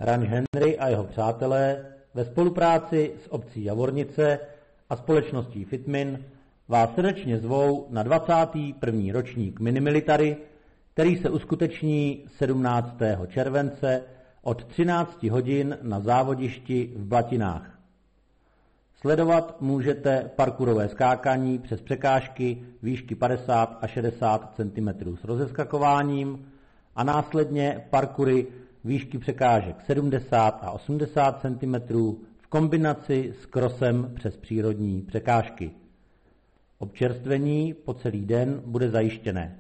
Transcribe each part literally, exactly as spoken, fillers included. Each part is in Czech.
Hraň Henry a jeho přátelé ve spolupráci s obcí Javornice a společností Fitmin vás srdečně zvou na dvacátý první ročník Minimilitary, který se uskuteční sedmnáctého července od třinácti hodin na závodišti v Blatinách. Sledovat můžete parkourové skákání přes překážky výšky padesát a šedesát centimetrů s rozeskakováním a následně parkoury výšky překážek sedmdesát a osmdesát centimetrů v kombinaci s krosem přes přírodní překážky. Občerstvení po celý den bude zajištěné.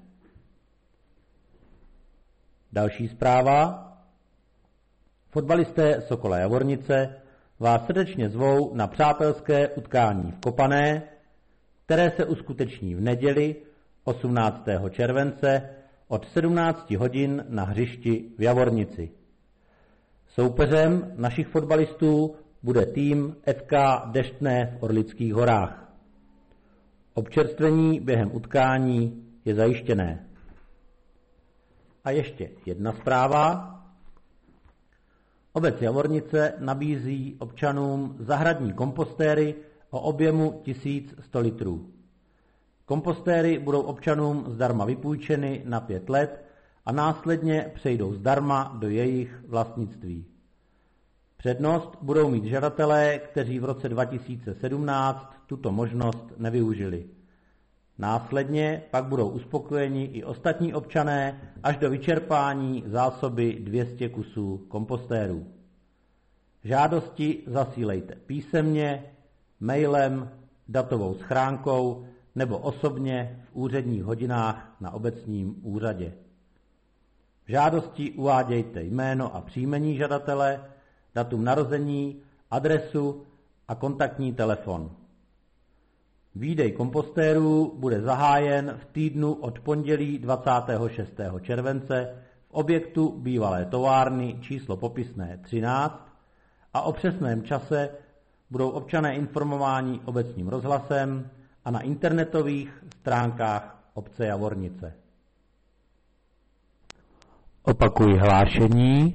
Další zpráva. Fotbalisté Sokola Javornice vás srdečně zvou na přátelské utkání v Kopané, které se uskuteční v neděli osmnáctého července od sedmnácti hodin na hřišti v Javornici. Soupeřem našich fotbalistů bude tým F K Deštné v Orlických horách. Občerstvení během utkání je zajištěné. A ještě jedna zpráva. Obec Javornice nabízí občanům zahradní kompostéry o objemu tisíc sto litrů. Kompostéry budou občanům zdarma vypůjčeny na pět let a následně přejdou zdarma do jejich vlastnictví. Přednost budou mít žadatelé, kteří v roce dva tisíce sedmnáct tuto možnost nevyužili. Následně pak budou uspokojeni i ostatní občané až do vyčerpání zásoby dvě stě kusů kompostérů. Žádosti zasílejte písemně, mailem, datovou schránkou nebo osobně v úředních hodinách na obecním úřadě. V žádosti uvádějte jméno a příjmení žadatele, datum narození, adresu a kontaktní telefon. Výdej kompostérů bude zahájen v týdnu od pondělí dvacátého šestého července v objektu bývalé továrny číslo popisné třináct a o přesném čase budou občané informováni obecním rozhlasem a na internetových stránkách obce Javornice. Opakuji hlášení.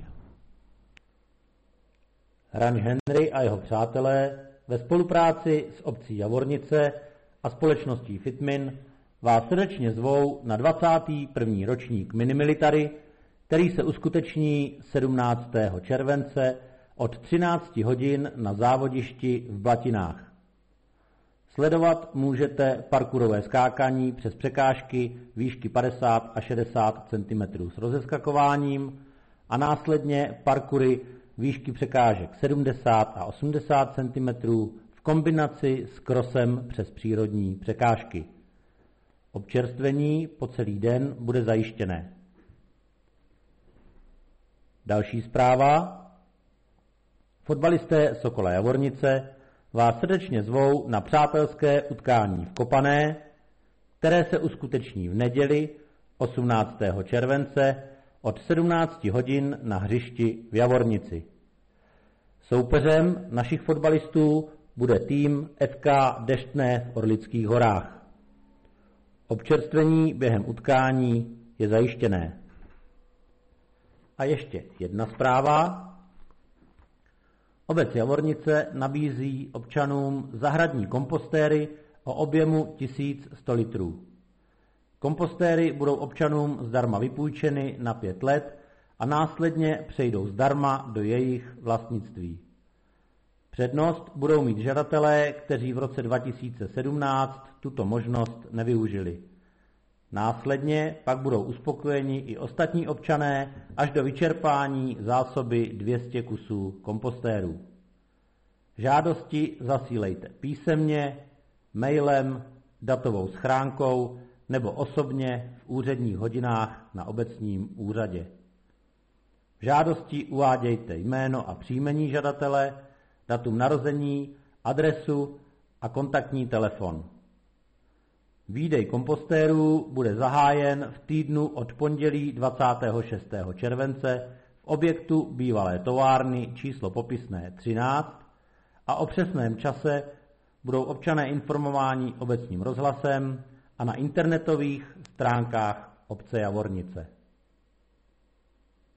Hraň Henry a jeho přátelé ve spolupráci s obcí Javornice a společností Fitmin vás srdečně zvou na dvacátý první ročník Minimilitary, který se uskuteční sedmnáctého července od třinácti hodin na závodišti v Blatinách. Sledovat můžete parkourové skákání přes překážky výšky padesát a šedesát centimetrů s rozeskakováním a následně parkoury výšky překážek sedmdesát a osmdesát centimetrů v kombinaci s krosem přes přírodní překážky. Občerstvení po celý den bude zajištěné. Další zpráva. Fotbalisté Sokola Javornice vás srdečně zvou na přátelské utkání v Kopané, které se uskuteční v neděli osmnáctého července od sedmnácti hodin na hřišti v Javornici. Soupeřem našich fotbalistů bude tým F K Deštné v Orlických horách. Občerstvení během utkání je zajištěné. A ještě jedna zpráva. Obec Javornice nabízí občanům zahradní kompostéry o objemu tisíc sto litrů. Kompostéry budou občanům zdarma vypůjčeny na pět let a následně přejdou zdarma do jejich vlastnictví. Přednost budou mít žadatelé, kteří v roce dva tisíce sedmnáct tuto možnost nevyužili. Následně pak budou uspokojeni i ostatní občané až do vyčerpání zásoby dvě stě kusů kompostérů. Žádosti zasílejte písemně, mailem, datovou schránkou nebo osobně v úředních hodinách na obecním úřadě. V žádosti uvádějte jméno a příjmení žadatele, datum narození, adresu a kontaktní telefon. Výdej kompostérů bude zahájen v týdnu od pondělí dvacátého šestého července v objektu bývalé továrny číslo popisné třináct a o přesném čase budou občané informováni obecním rozhlasem a na internetových stránkách obce Javornice.